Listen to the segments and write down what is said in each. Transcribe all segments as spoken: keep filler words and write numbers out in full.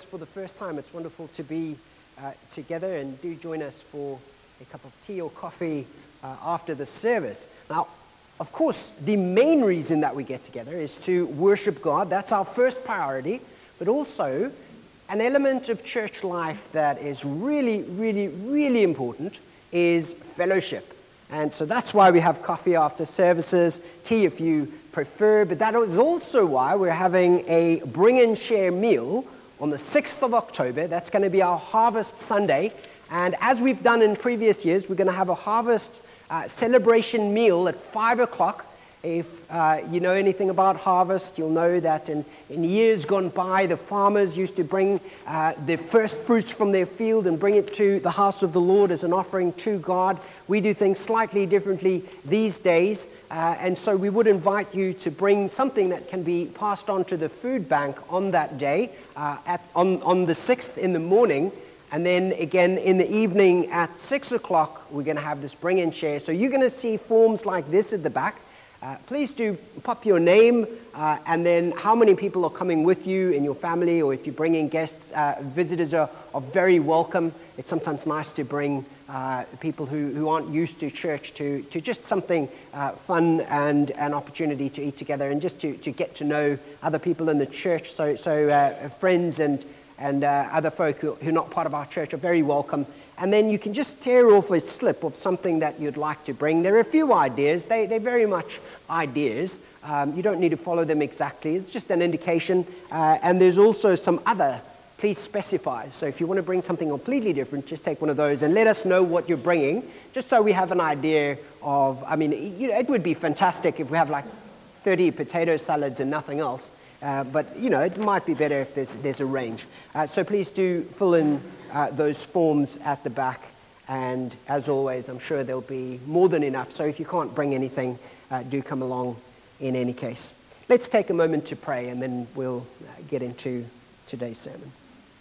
for the first time, it's wonderful to be uh, together, and do join us for a cup of tea or coffee uh, after the service. Now, of course, the main reason that we get together is to worship God. That's our first priority, but also an element of church life that is really, really, really important is fellowship. And so that's why we have coffee after services, tea if you prefer, but that is also why we're having a bring and share meal on the sixth of October. That's going to be our Harvest Sunday. And as we've done in previous years, we're going to have a harvest uh, celebration meal at five o'clock. If uh, you know anything about harvest, you'll know that in, in years gone by, the farmers used to bring uh, their first fruits from their field and bring it to the house of the Lord as an offering to God. We do things slightly differently these days, uh, and so we would invite you to bring something that can be passed on to the food bank on that day, uh, at, on, on the sixth in the morning. And then again in the evening at six o'clock, we're going to have this bring and share. So you're going to see forms like this at the back. Uh, please do pop your name uh, and then how many people are coming with you in your family, or if you're bringing guests. Uh, visitors are, are very welcome. It's sometimes nice to bring uh, people who, who aren't used to church to, to just something uh, fun and an opportunity to eat together and just to, to get to know other people in the church. So, so uh, friends and, and uh, other folk who, who are not part of our church are very welcome. And then you can just tear off a slip of something that you'd like to bring. There are a few ideas. They, they're very much ideas. Um, you don't need to follow them exactly. It's just an indication. Uh, and there's also some other, please specify. So if you want to bring something completely different, just take one of those and let us know what you're bringing, just so we have an idea of, I mean, you know, it would be fantastic if we have like thirty potato salads and nothing else. Uh, but, you know, it might be better if there's, there's a range. Uh, so please do fill in uh, those forms at the back. And as always, I'm sure there'll be more than enough. So if you can't bring anything, uh, do come along in any case. Let's take a moment to pray, and then we'll uh, get into today's sermon.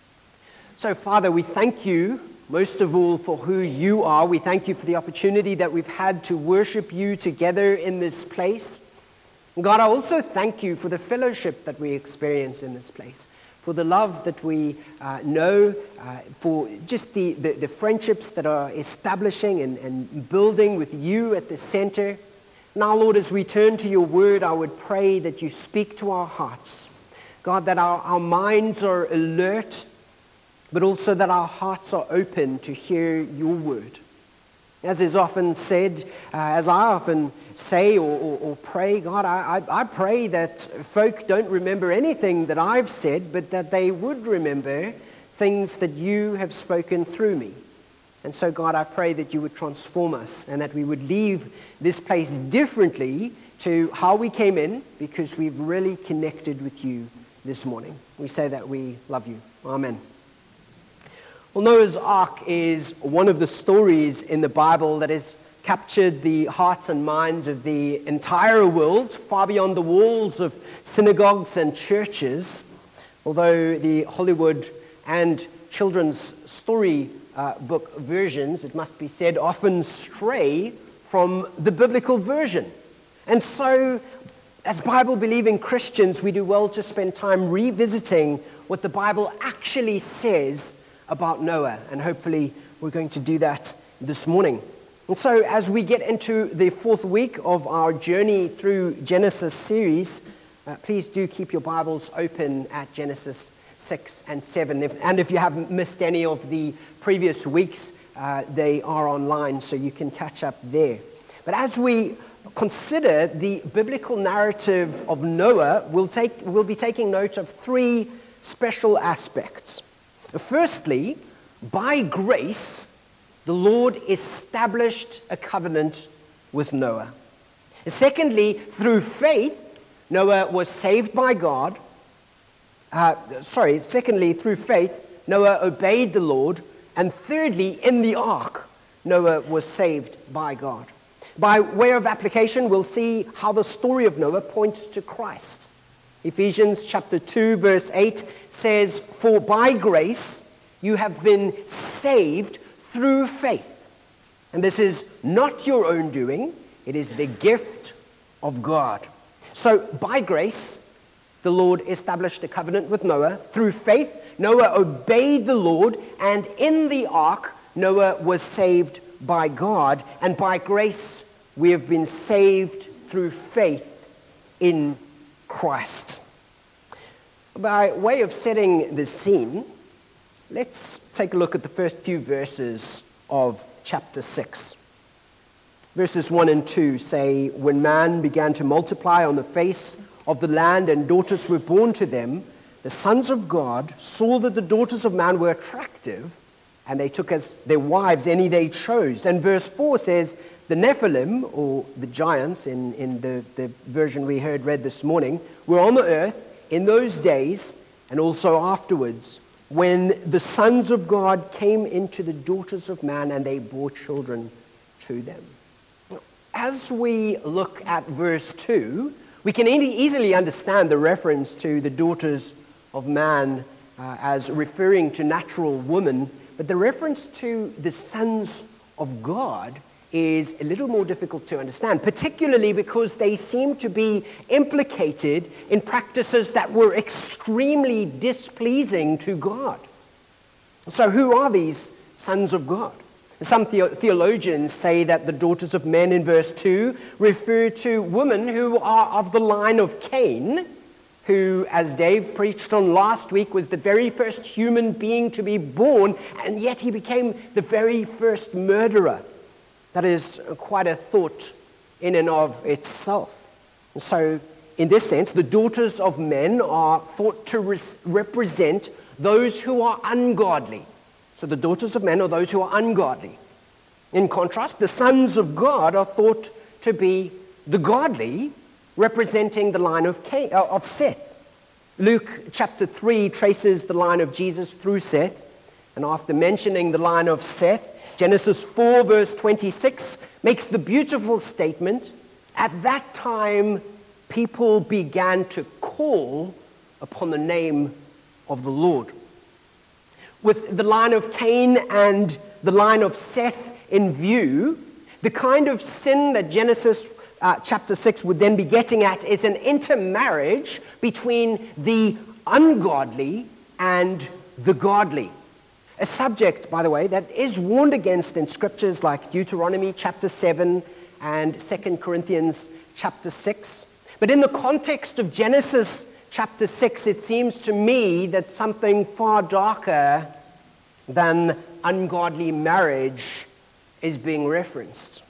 So, Father, we thank you most of all for who you are. We thank you for the opportunity that we've had to worship you together in this place. God, I also thank you for the fellowship that we experience in this place, for the love that we uh, know, uh, for just the, the, the friendships that are establishing and, and building with you at the center. Now, Lord, as we turn to your word, I would pray that you speak to our hearts. God, that our, our minds are alert, but also that our hearts are open to hear your word. As is often said, uh, as I often say or, or, or pray, God, I, I, I pray that folk don't remember anything that I've said, but that they would remember things that you have spoken through me. And so, God, I pray that you would transform us and that we would leave this place differently to how we came in, because we've really connected with you this morning. We say that we love you. Amen. Well, Noah's Ark is one of the stories in the Bible that has captured the hearts and minds of the entire world, far beyond the walls of synagogues and churches. Although the Hollywood and children's story uh, book versions, it must be said, often stray from the biblical version. And so, as Bible-believing Christians, we do well to spend time revisiting what the Bible actually says about Noah, and hopefully we're going to do that this morning. And so as we get into the fourth week of our journey through Genesis series, uh, please do keep your Bibles open at Genesis six and seven. If, and if you haven't missed any of the previous weeks, uh, they are online, so you can catch up there. But as we consider the biblical narrative of Noah, we'll, take, we'll be taking note of three special aspects. Firstly, by grace, the Lord established a covenant with Noah. Secondly, through faith, Noah was saved by God. Uh, sorry, secondly, through faith, Noah obeyed the Lord. And thirdly, in the ark, Noah was saved by God. By way of application, we'll see how the story of Noah points to Christ. Ephesians chapter two, verse eight says, "For by grace you have been saved through faith. And this is not your own doing, it is the gift of God." So by grace, the Lord established a covenant with Noah. Through faith, Noah obeyed the Lord, and in the ark, Noah was saved by God, and by grace we have been saved through faith in Christ. By way of setting the scene, let's take a look at the first few verses of chapter six. Verses one and two say, "When man began to multiply on the face of the land and daughters were born to them, the sons of God saw that the daughters of man were attractive, and they took as their wives any they chose." And verse four says, "The Nephilim," or the giants in, in the, the version we heard read this morning, "were on the earth in those days and also afterwards, when the sons of God came into the daughters of man and they bore children to them." As we look at verse two, we can e- easily understand the reference to the daughters of man uh, as referring to natural women, but the reference to the sons of God is a little more difficult to understand, particularly because they seem to be implicated in practices that were extremely displeasing to God. So who are these sons of God? Some the- theologians say that the daughters of men in verse two refer to women who are of the line of Cain, who, as Dave preached on last week, was the very first human being to be born, and yet he became the very first murderer. That is quite a thought in and of itself. So, in this sense, the daughters of men are thought to re- represent those who are ungodly. So the daughters of men are those who are ungodly. In contrast, the sons of God are thought to be the godly, representing the line of Cain, uh, of Seth. Luke chapter three traces the line of Jesus through Seth, and after mentioning the line of Seth, Genesis four verse twenty-six makes the beautiful statement, "At that time people began to call upon the name of the Lord." With the line of Cain and the line of Seth in view, the kind of sin that Genesis uh, chapter six would then be getting at is an intermarriage between the ungodly and the godly. A subject, by the way, that is warned against in scriptures like Deuteronomy chapter seven and Second Corinthians chapter six. But in the context of Genesis chapter six, it seems to me that something far darker than ungodly marriage is being referenced.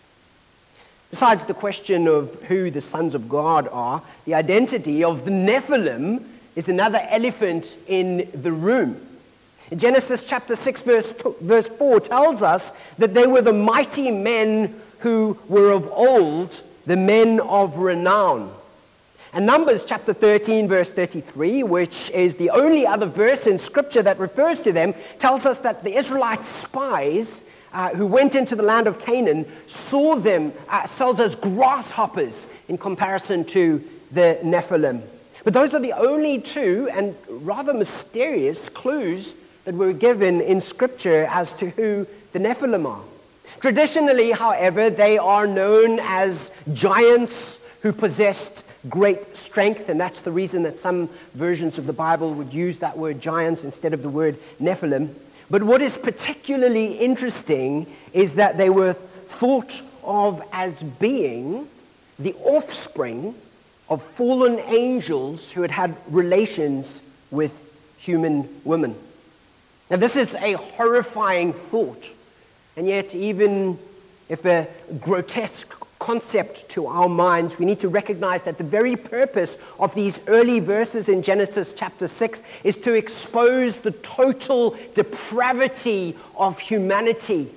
Besides the question of who the sons of God are, the identity of the Nephilim is another elephant in the room. Genesis chapter six verse, two, verse four tells us that they were the mighty men who were of old, the men of renown. And Numbers chapter thirteen verse thirty-three, which is the only other verse in Scripture that refers to them, tells us that the Israelite spies uh, who went into the land of Canaan saw themselves uh, as grasshoppers in comparison to the Nephilim. But those are the only two and rather mysterious clues that were given in Scripture as to who the Nephilim are. Traditionally, however, they are known as giants who possessed great strength, and that's the reason that some versions of the Bible would use that word giants instead of the word Nephilim. But what is particularly interesting is that they were thought of as being the offspring of fallen angels who had had relations with human women. Now, this is a horrifying thought, and yet even if a grotesque concept to our minds, we need to recognize that the very purpose of these early verses in Genesis chapter six is to expose the total depravity of humanity.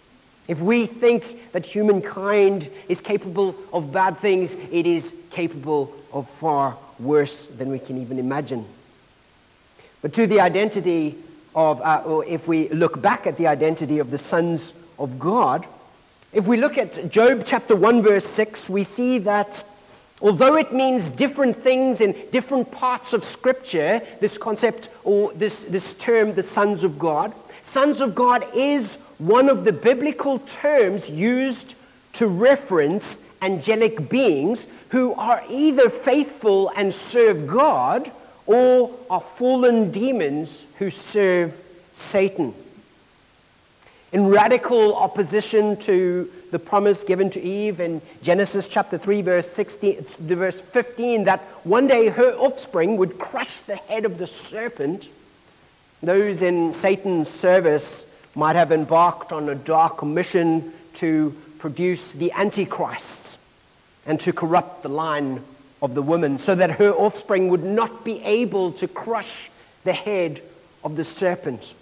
If we think that humankind is capable of bad things, it is capable of far worse than we can even imagine. But to the identity of, uh, or if we look back at the identity of the sons of God, if we look at Job chapter one verse six, we see that although it means different things in different parts of Scripture, this concept or this, this term, the sons of God, sons of God is one of the biblical terms used to reference angelic beings who are either faithful and serve God or are fallen demons who serve Satan. In radical opposition to the promise given to Eve in Genesis chapter three, verse sixteen, verse fifteen, that one day her offspring would crush the head of the serpent, those in Satan's service might have embarked on a dark mission to produce the Antichrist and to corrupt the line of the woman so that her offspring would not be able to crush the head of the serpent.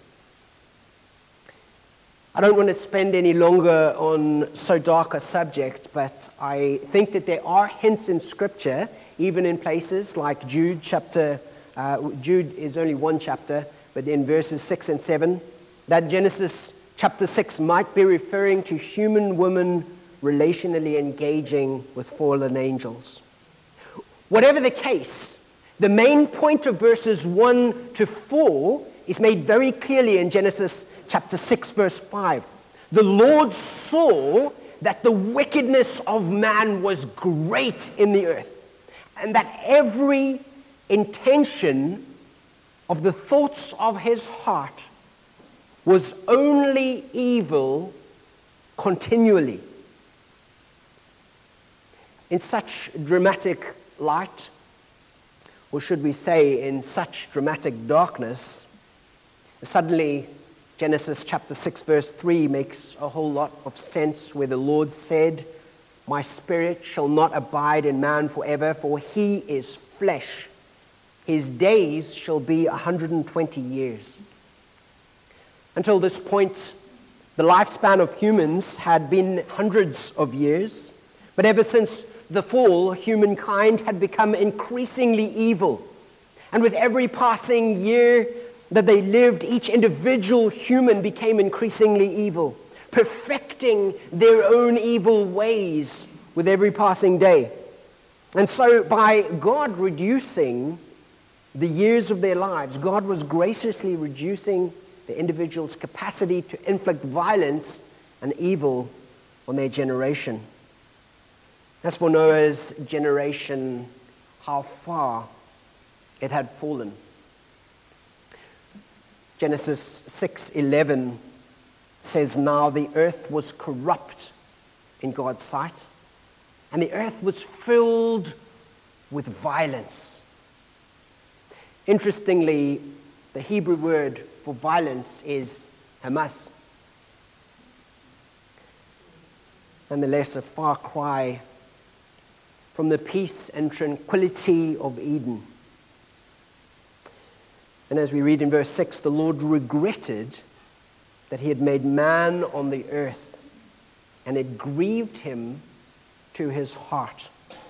I don't want to spend any longer on so dark a subject, but I think that there are hints in Scripture, even in places like Jude chapter, uh, Jude is only one chapter, but in verses six and seven, that Genesis chapter six might be referring to human women relationally engaging with fallen angels. Whatever the case, the main point of verses one to four is made very clearly in Genesis chapter six, verse five. The Lord saw that the wickedness of man was great in the earth, and that every intention of the thoughts of his heart was only evil continually. In such dramatic light, or should we say in such dramatic darkness, suddenly Genesis chapter six verse three makes a whole lot of sense, where the Lord said, "My spirit shall not abide in man forever, for he is flesh. His days shall be one hundred twenty years." Until this point, the lifespan of humans had been hundreds of years, but ever since the fall, humankind had become increasingly evil. And with every passing year that they lived, each individual human became increasingly evil, perfecting their own evil ways with every passing day. And so by God reducing the years of their lives, God was graciously reducing the individual's capacity to inflict violence and evil on their generation. As for Noah's generation, how far it had fallen. Genesis six eleven says, "Now the earth was corrupt in God's sight, and the earth was filled with violence." Interestingly, the Hebrew word for violence is Hamas. Nonetheless, a far cry from the peace and tranquility of Eden. And as we read in verse six, the Lord regretted that he had made man on the earth, and it grieved him to his heart.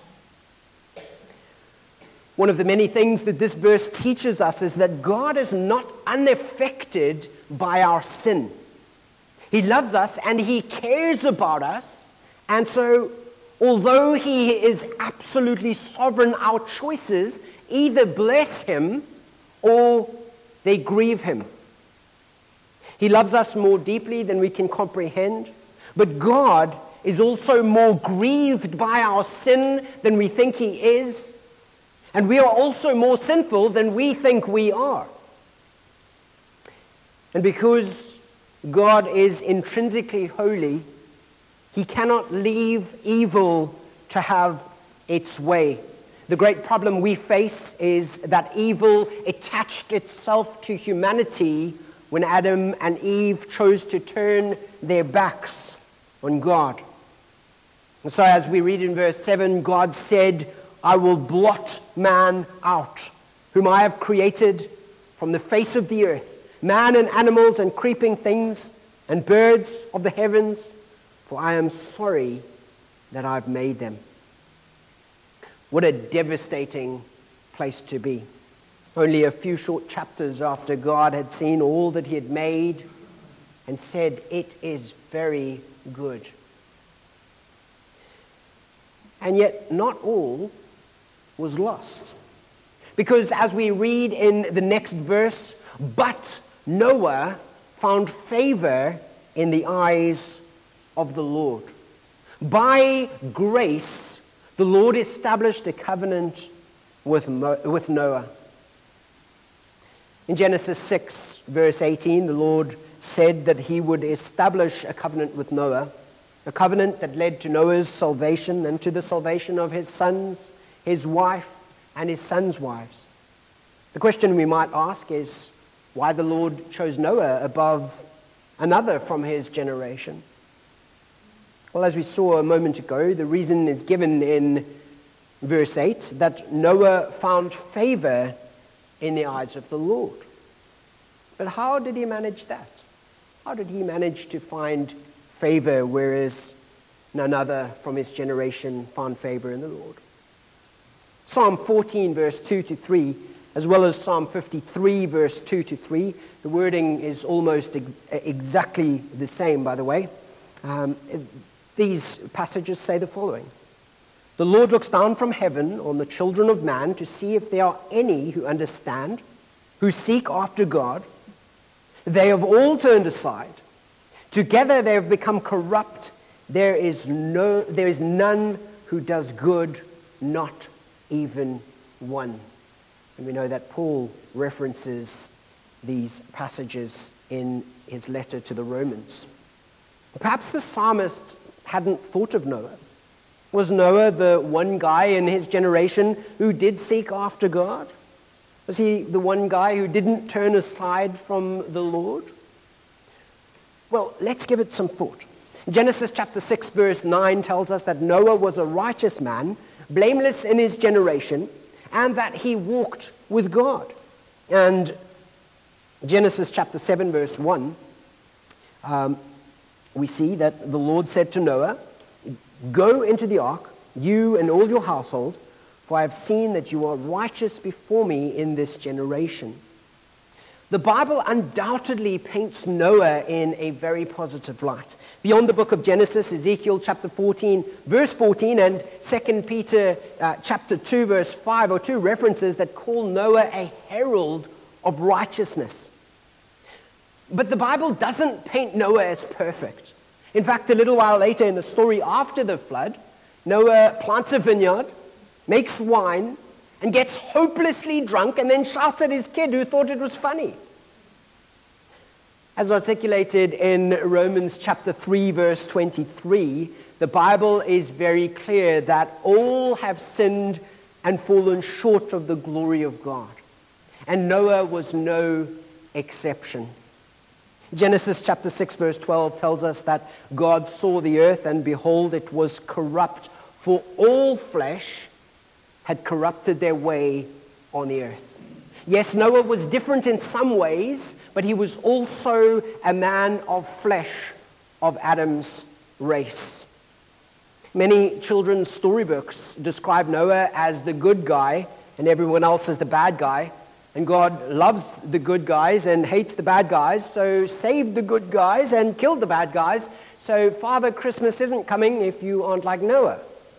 One of the many things that this verse teaches us is that God is not unaffected by our sin. He loves us and he cares about us, and so although he is absolutely sovereign, our choices either bless him or they grieve him. He loves us more deeply than we can comprehend, but God is also more grieved by our sin than we think he is, and we are also more sinful than we think we are. And because God is intrinsically holy, he cannot leave evil to have its way. The great problem we face is that evil attached itself to humanity when Adam and Eve chose to turn their backs on God. And so as we read in verse seven, God said, "I will blot man out, whom I have created from the face of the earth, man and animals and creeping things and birds of the heavens, for I am sorry that I've made them." What a devastating place to be. Only a few short chapters after God had seen all that he had made and said, "It is very good." And yet not all was lost. Because as we read in the next verse, "But Noah found favor in the eyes of the Lord." By grace, the Lord established a covenant with, Mo- with Noah. In Genesis six, verse eighteen, the Lord said that he would establish a covenant with Noah, a covenant that led to Noah's salvation and to the salvation of his sons, his wife, and his sons' wives. The question we might ask is why the Lord chose Noah above another from his generation. Well, as we saw a moment ago, the reason is given in verse eight, that Noah found favor in the eyes of the Lord. But how did he manage that? How did he manage to find favor, whereas none other from his generation found favor in the Lord? Psalm fourteen, verse two to three, as well as Psalm fifty-three, verse two to three. The wording is almost ex- exactly the same, by the way. Um, these passages say the following. The Lord looks down from heaven on the children of man to see if there are any who understand, who seek after God. They have all turned aside. Together they have become corrupt. There is no, there is none who does good, not even one. And we know that Paul references these passages in his letter to the Romans. Perhaps the psalmist hadn't thought of Noah. Was Noah the one guy in his generation who did seek after God? Was he the one guy who didn't turn aside from the Lord? Well, let's give it some thought. Genesis chapter six, verse nine tells us that Noah was a righteous man, blameless in his generation, and that he walked with God. And Genesis chapter seven, verse one, um, we see that the Lord said to Noah, "Go into the ark, you and all your household, for I have seen that you are righteous before me in this generation." The Bible undoubtedly paints Noah in a very positive light. Beyond the book of Genesis, Ezekiel chapter fourteen, verse fourteen, and Second Peter uh, chapter two, verse five, are two references that call Noah a herald of righteousness. But the Bible doesn't paint Noah as perfect. In fact, a little while later in the story after the flood, Noah plants a vineyard, makes wine, and gets hopelessly drunk and then shouts at his kid who thought it was funny. As articulated in Romans chapter three, verse twenty-three, the Bible is very clear that all have sinned and fallen short of the glory of God. And Noah was no exception. Genesis chapter six, verse twelve tells us that God saw the earth, and behold, it was corrupt, for all flesh had corrupted their way on the earth. Yes, Noah was different in some ways, but he was also a man of flesh, of Adam's race. Many children's storybooks describe Noah as the good guy and everyone else as the bad guy. And God loves the good guys and hates the bad guys, so saved the good guys and killed the bad guys. So Father Christmas isn't coming if you aren't like Noah.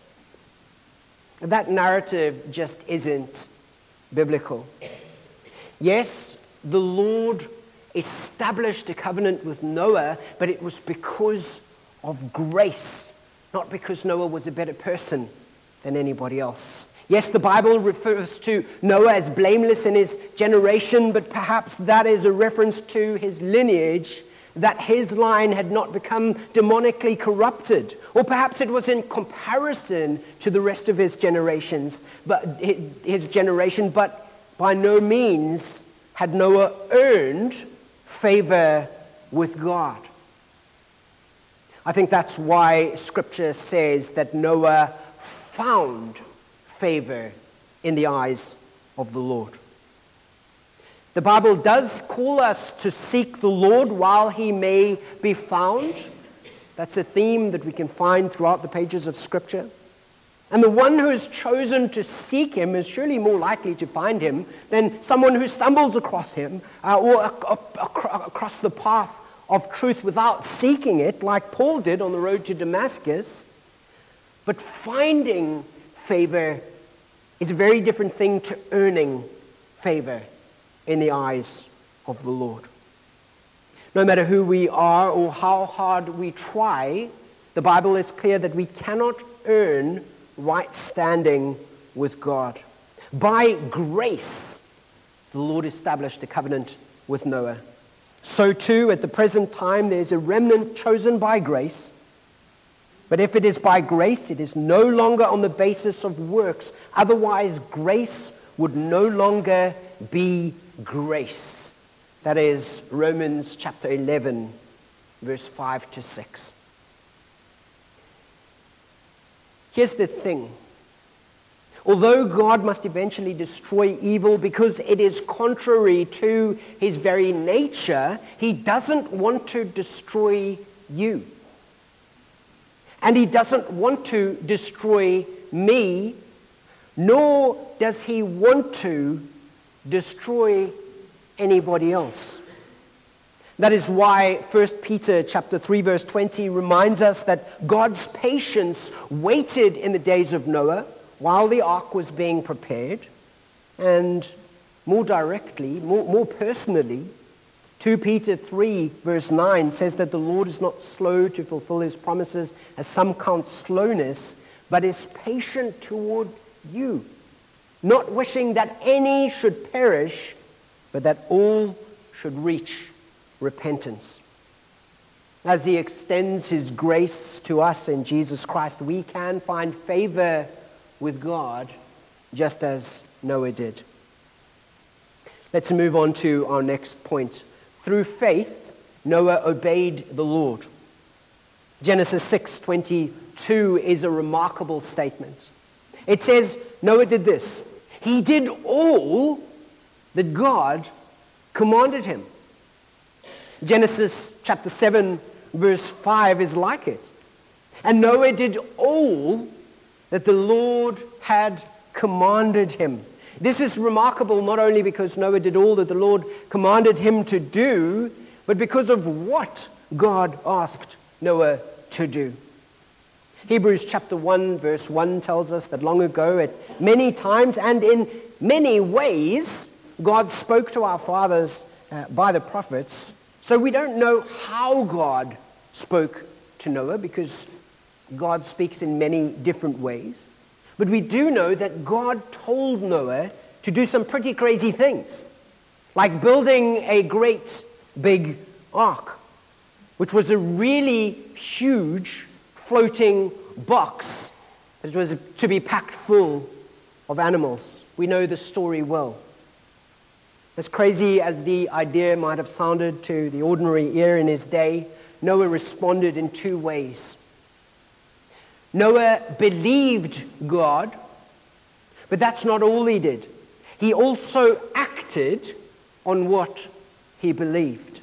That narrative just isn't biblical. Yes, the Lord established a covenant with Noah, but it was because of grace, not because Noah was a better person than anybody else. Yes, the Bible refers to Noah as blameless in his generation, but perhaps that is a reference to his lineage, that his line had not become demonically corrupted. Or perhaps it was in comparison to the rest of his generations, but his generation, but by no means had Noah earned favor with God. I think that's why Scripture says that Noah found favor in the eyes of the Lord. The Bible does call us to seek the Lord while he may be found. That's a theme that we can find throughout the pages of Scripture. And the one who has chosen to seek him is surely more likely to find him than someone who stumbles across him uh, or ac- ac- across the path of truth without seeking it, like Paul did on the road to Damascus. But finding favor is a very different thing to earning favor in the eyes of the Lord. No matter who we are or how hard we try, the Bible is clear that we cannot earn right standing with God. By grace, the Lord established a covenant with Noah. So too, at the present time, there's a remnant chosen by grace. But if it is by grace, it is no longer on the basis of works. Otherwise, grace would no longer be grace. That is Romans chapter eleven, verse five to six. Here's the thing. Although God must eventually destroy evil because it is contrary to his very nature, he doesn't want to destroy you. And he doesn't want to destroy me, nor does he want to destroy anybody else. That is why First Peter chapter three verse twenty reminds us that God's patience waited in the days of Noah while the ark was being prepared, and more directly, more, more personally, Second Peter three verse nine says that the Lord is not slow to fulfill his promises, as some count slowness, but is patient toward you, not wishing that any should perish, but that all should reach repentance. As he extends his grace to us in Jesus Christ, we can find favor with God, just as Noah did. Let's move on to our next point. Through faith, Noah obeyed the Lord. Genesis six twenty-two is a remarkable statement. It says, Noah did this. He did all that God commanded him. Genesis chapter seven, verse five is like it. And Noah did all that the Lord had commanded him. This is remarkable not only because Noah did all that the Lord commanded him to do, but because of what God asked Noah to do. Hebrews chapter one verse one tells us that long ago, at many times and in many ways, God spoke to our fathers uh, by the prophets. So we don't know how God spoke to Noah, because God speaks in many different ways. But we do know that God told Noah to do some pretty crazy things, like building a great big ark, which was a really huge floating box that was to be packed full of animals. We know the story well. As crazy as the idea might have sounded to the ordinary ear in his day, Noah responded in two ways. Noah believed God, but that's not all he did. He also acted on what he believed.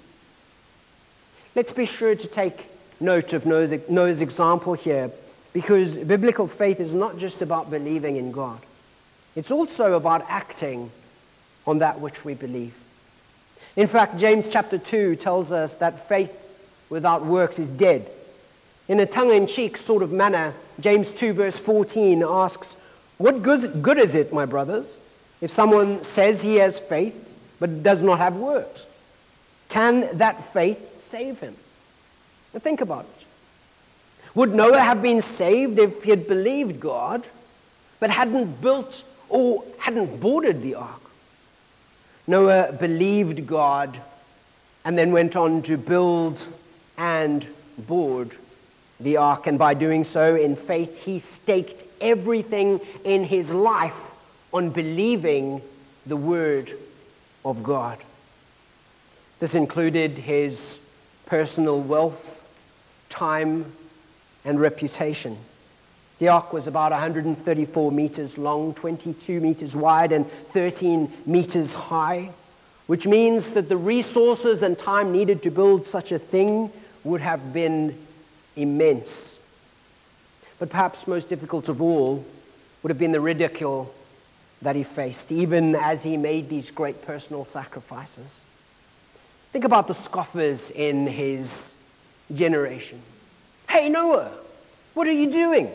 Let's be sure to take note of Noah's, Noah's example here, because biblical faith is not just about believing in God. It's also about acting on that which we believe. In fact, James chapter two tells us that faith without works is dead. In a tongue-in-cheek sort of manner, James two verse fourteen asks, "What good, good is it, my brothers, if someone says he has faith but does not have works? Can that faith save him?" Now think about it. Would Noah have been saved if he had believed God but hadn't built or hadn't boarded the ark? Noah believed God and then went on to build and board the ark, and by doing so in faith, he staked everything in his life on believing the word of God. This included his personal wealth, time, and reputation. The ark was about one hundred thirty-four meters long, twenty-two meters wide, and thirteen meters high, which means that the resources and time needed to build such a thing would have been immense. But perhaps most difficult of all would have been the ridicule that he faced, even as he made these great personal sacrifices. Think about the scoffers in his generation. "Hey, Noah, what are you doing?"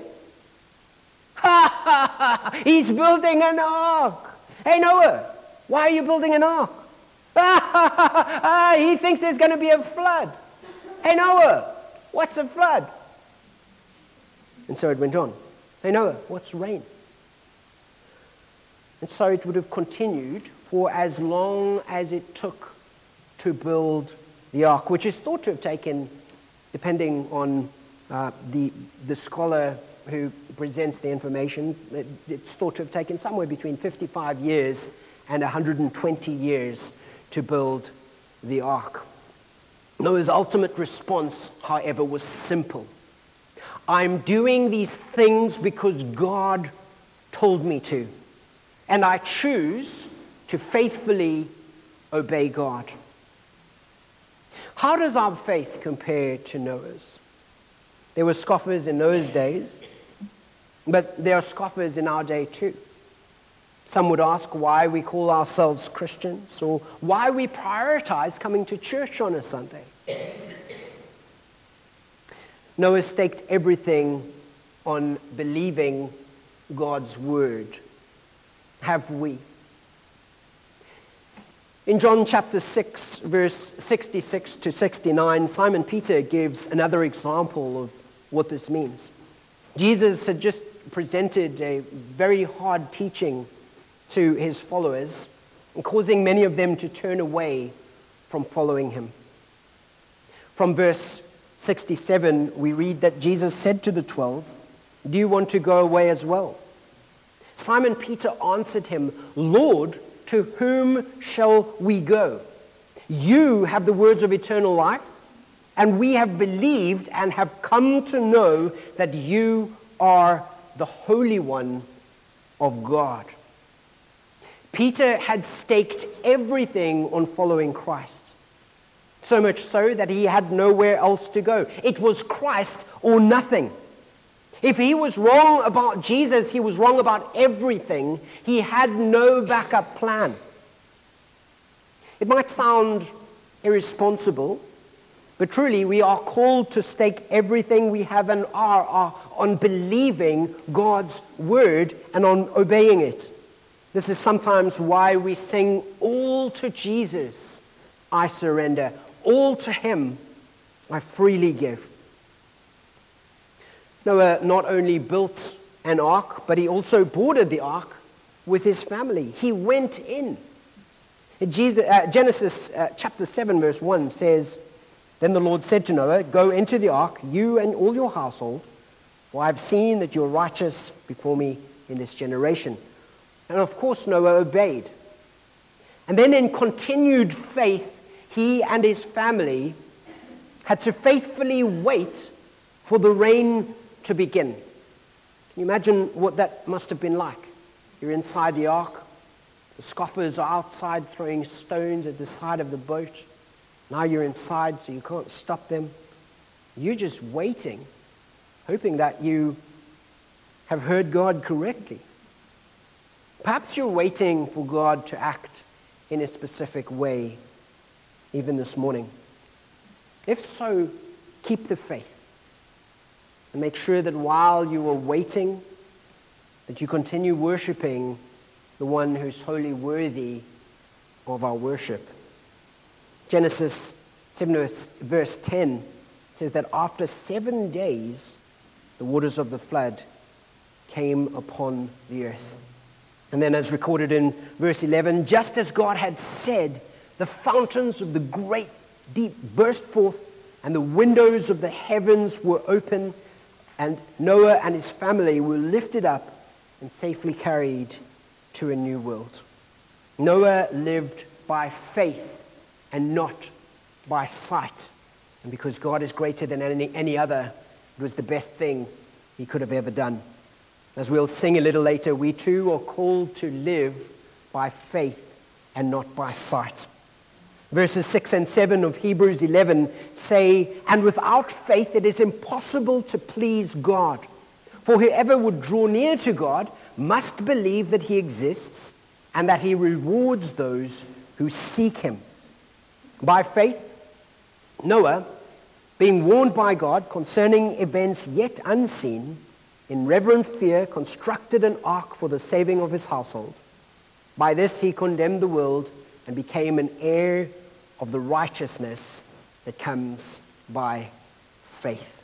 Ha ha ha! He's building an ark. "Hey, Noah, why are you building an ark?" Ha ha ha ha! He thinks there's going to be a flood. "Hey, Noah, what's a flood?" And so it went on. "Hey, Noah, what's rain?" And so it would have continued for as long as it took to build the ark, which is thought to have taken, depending on uh, the, the scholar who presents the information, it, it's thought to have taken somewhere between fifty-five years and one hundred twenty years to build the ark. Noah's ultimate response, however, was simple. I'm doing these things because God told me to, and I choose to faithfully obey God. How does our faith compare to Noah's? There were scoffers in Noah's days, but there are scoffers in our day too. Some would ask why we call ourselves Christians, or why we prioritize coming to church on a Sunday. Noah staked everything on believing God's word. Have we? In John chapter six, verse sixty-six to sixty-nine, Simon Peter gives another example of what this means. Jesus had just presented a very hard teaching to his followers, causing many of them to turn away from following him. From verse sixty-seven, we read that Jesus said to the twelve, "Do you want to go away as well?" Simon Peter answered him, "Lord, to whom shall we go? You have the words of eternal life, and we have believed and have come to know that you are the Holy One of God." Peter had staked everything on following Christ, so much so that he had nowhere else to go. It was Christ or nothing. If he was wrong about Jesus, he was wrong about everything. He had no backup plan. It might sound irresponsible, but truly we are called to stake everything we have and are, are on believing God's word and on obeying it. This is sometimes why we sing, "All to Jesus I surrender, all to him I freely give." Noah not only built an ark, but he also boarded the ark with his family. He went in. Jesus, uh, Genesis uh, chapter seven, verse one says, "Then the Lord said to Noah, go into the ark, you and all your household, for I have seen that you are righteous before me in this generation." And of course, Noah obeyed. And then in continued faith, he and his family had to faithfully wait for the rain to begin. Can you imagine what that must have been like? You're inside the ark. The scoffers are outside throwing stones at the side of the boat. Now you're inside, so you can't stop them. You're just waiting, hoping that you have heard God correctly. Perhaps you're waiting for God to act in a specific way, even this morning. If so, keep the faith. And make sure that while you are waiting, that you continue worshiping the one who's wholly worthy of our worship. Genesis seven verse ten says that after seven days, the waters of the flood came upon the earth. And then as recorded in verse eleven, just as God had said, the fountains of the great deep burst forth, and the windows of the heavens were open, and Noah and his family were lifted up and safely carried to a new world. Noah lived by faith and not by sight. And because God is greater than any, any other, it was the best thing he could have ever done. As we'll sing a little later, we too are called to live by faith and not by sight. Verses six and seven of Hebrews eleven say, "And without faith it is impossible to please God. For whoever would draw near to God must believe that he exists and that he rewards those who seek him." By faith, Noah, being warned by God concerning events yet unseen, in reverent fear constructed an ark for the saving of his household. By this he condemned the world and became an heir of the righteousness that comes by faith.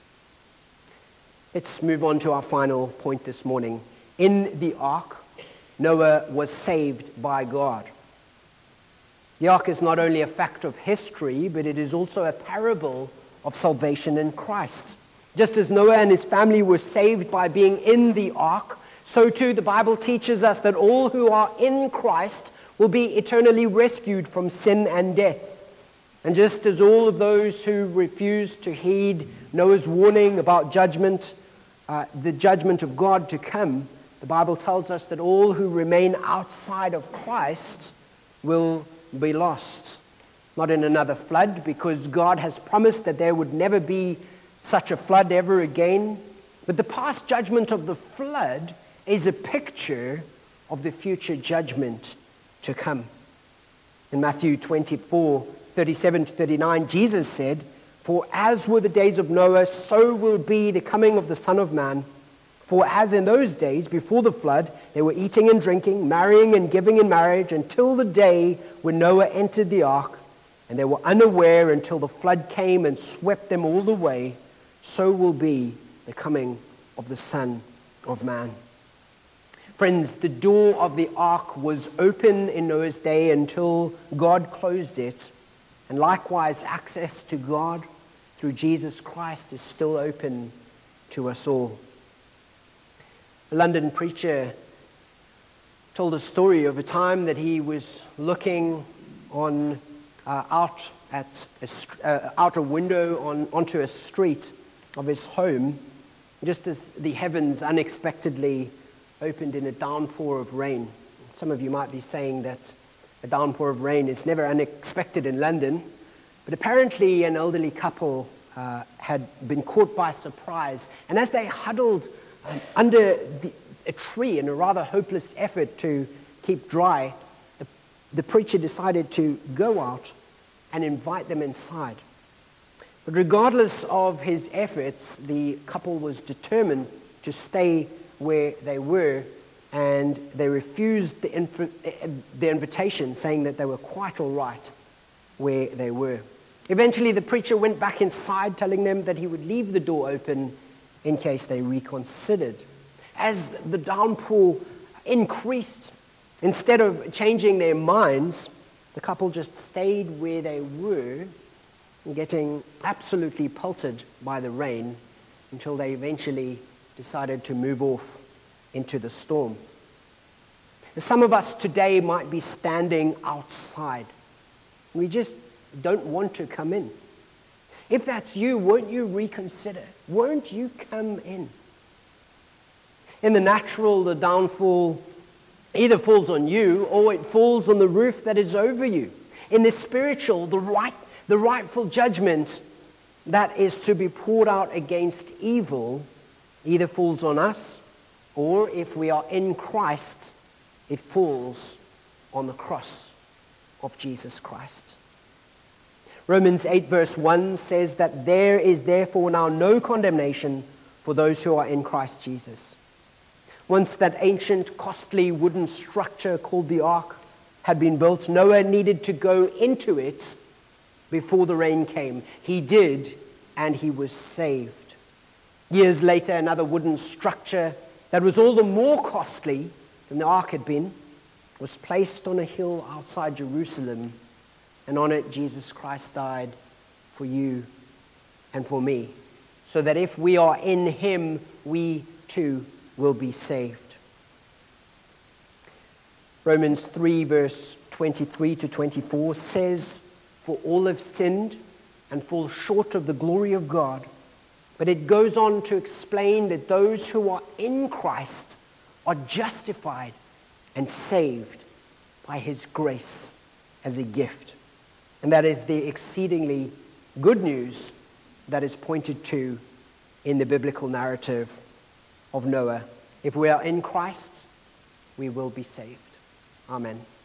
Let's move on to our final point this morning. In the ark, Noah was saved by God. The ark is not only a fact of history, but it is also a parable of salvation in Christ. Just as Noah and his family were saved by being in the ark, so too the Bible teaches us that all who are in Christ will be eternally rescued from sin and death. And just as all of those who refused to heed Noah's warning about judgment, uh, the judgment of God to come, the Bible tells us that all who remain outside of Christ will be lost. Not in another flood, because God has promised that there would never be such a flood ever again. But the past judgment of the flood is a picture of the future judgment to come. In Matthew twenty-four, thirty-seven to thirty-nine, Jesus said, "For as were the days of Noah, so will be the coming of the Son of Man. For as in those days before the flood, they were eating and drinking, marrying and giving in marriage, until the day when Noah entered the ark, and they were unaware until the flood came and swept them all away, so will be the coming of the Son of Man." Friends, the door of the ark was open in Noah's day until God closed it. And likewise, access to God through Jesus Christ is still open to us all. A London preacher told a story of a time that he was looking on uh, out at a, uh, out a window on, onto a street of his home, just as the heavens unexpectedly opened in a downpour of rain. Some of you might be saying that a downpour of rain is never unexpected in London, but apparently an elderly couple uh, had been caught by surprise, and as they huddled um, under the, a tree in a rather hopeless effort to keep dry, the, the preacher decided to go out and invite them inside. But regardless of his efforts, the couple was determined to stay where they were, and they refused the, inf- the invitation, saying that they were quite all right where they were. Eventually, the preacher went back inside, telling them that he would leave the door open in case they reconsidered. As the downpour increased, instead of changing their minds, the couple just stayed where they were, getting absolutely pelted by the rain until they eventually decided to move off into the storm. Some of us today might be standing outside. We just don't want to come in. If that's you, won't you reconsider? Won't you come in? In the natural, the downfall either falls on you or it falls on the roof that is over you. In the spiritual, the right, the rightful judgment that is to be poured out against evil either falls on us, or if we are in Christ, it falls on the cross of Jesus Christ. Romans eight verse one says that there is therefore now no condemnation for those who are in Christ Jesus. Once that ancient, costly wooden structure called the ark had been built, Noah needed to go into it before the rain came. He did, and he was saved. Years later, another wooden structure that was all the more costly than the ark had been was placed on a hill outside Jerusalem, and on it Jesus Christ died for you and for me, so that if we are in him, we too will be saved. Romans three verse twenty-three to twenty-four says, "For all have sinned and fall short of the glory of God." But it goes on to explain that those who are in Christ are justified and saved by his grace as a gift. And that is the exceedingly good news that is pointed to in the biblical narrative of Noah. If we are in Christ, we will be saved. Amen.